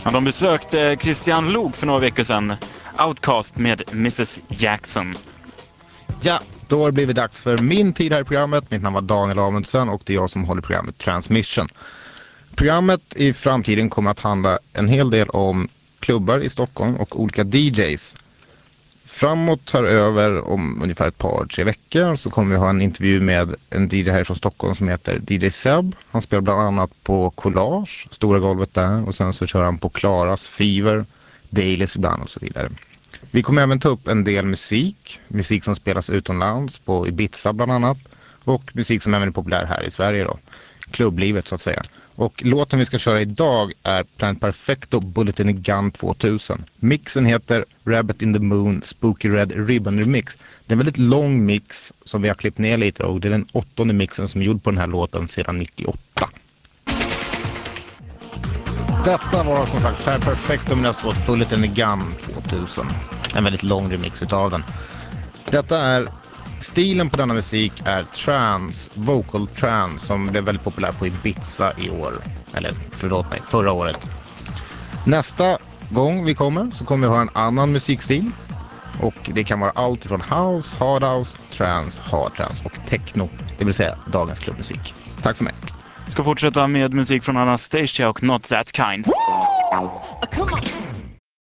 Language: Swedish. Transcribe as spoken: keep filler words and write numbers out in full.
Ja, de besökte Christian Lok för några veckor sedan. Outcast med missus Jackson. Ja, då har det blivit dags för min tid här i programmet. Mitt namn var Daniel Amundsen och det är jag som håller programmet Transmission. Programmet i framtiden kommer att handla en hel del om klubbar i Stockholm och olika D Js. Framåt här över om ungefär ett par, tre veckor så kommer vi ha en intervju med en D J här från Stockholm som heter D J Seb. Han spelar bland annat på Collage, stora golvet där, och sen så kör han på Klaras, Fever, Dailies ibland och så vidare. Vi kommer även ta upp en del musik, musik som spelas utomlands på Ibiza bland annat, och musik som även är populär här i Sverige då, klubblivet så att säga. Och låten vi ska köra idag är Planet Perfecto Bullet in a Gun tvåtusen. Mixen heter Rabbit in the Moon Spooky Red Ribbon Remix. Det är en väldigt lång mix som vi har klippt ner lite och det är den åttonde mixen som är gjord på den här låten sedan nittioåtta. Detta var som sagt Planet Perfecto med nästa låt Bullet in a Gun tvåtusen. En väldigt lång remix utav den. Detta är Stilen på denna musik är trance, vocal trance, som blev väldigt populär på Ibiza i år. Eller förlåt mig, förra året. Nästa gång vi kommer så kommer vi ha en annan musikstil. Och det kan vara allt från house, hard house, trance, hard trance och techno. Det vill säga dagens klubbmusik. Tack för mig. Ska fortsätta med musik från Anastasia och Not That Kind. Come on.